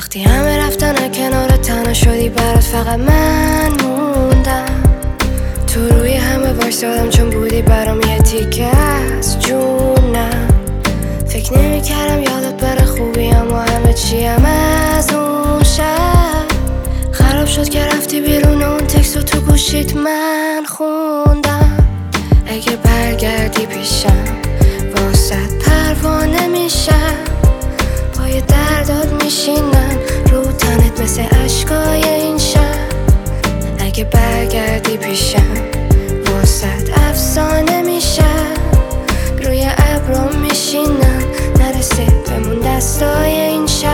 وقتی همه رفتن کنار تنها شدی برات فقط من موندم. تو روی همه وایسادم چون بودی برام یه تیکه از جونم. فکر نمی‌کردم یادت بره خوبی اما همه چیم از اون شب خراب شد که رفتی بیرون. اون تکستو تو گوشیت من خوندم. اگه برگردی پیشم واسط پروانه میشم. پای دردات میشینم رو تنت مثل عشقای این شب. اگه برگردی پیشم واسط افسانه میشم. روی ابرم میشینم نرسید بمون دستای این شب.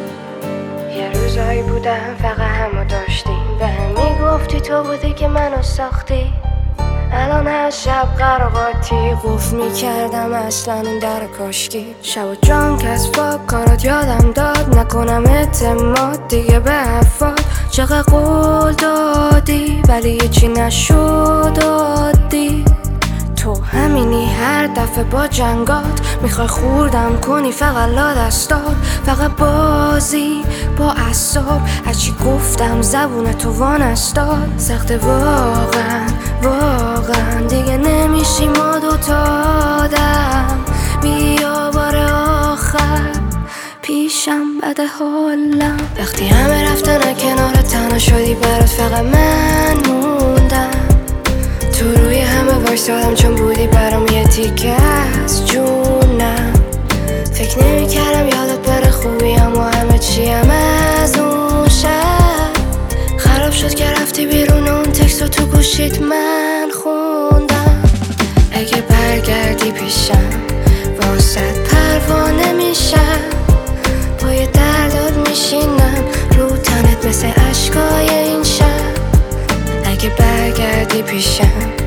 یه روزایی بودم فقط همو داشتیم به هم میگفتی تو بودی که منو ساختی. الان هر شب قراقاتی قفل میکردم اصلا اون در کاشکی. شب و جانک از کارات یادم داد نکنم اعتماد دیگه به حرفات. چقدر قول دادی ولی یه چی نشد عادی. تو همینی هر دفعه با جنگات میخوای خوردم کنی فقط لا دستات. فقط بازی با اعصاب هرچی گفتم زبون تو وانستاد. سخته واقعا واقعا دیگه نمیشی ما دوتا آدم. بیا بار آخر پیشم بده حالم. وقتی همه رفتن کنار تنها شدی برات فقط من موندم. تو روی همه وایسادم چون بودی برام یه تیکه از جونم. فکر نمی‌کردم یادت بره خوبی اما همه چیم از اون شب خراب شد که رفتی بیرون. اون تکستو تو گوشیت من خوندم. اگه برگردی پیشم واسط پروانه میشم. پای دردات میشینم رو تنت مثل عشقای این شب. اگه برگردی پیشم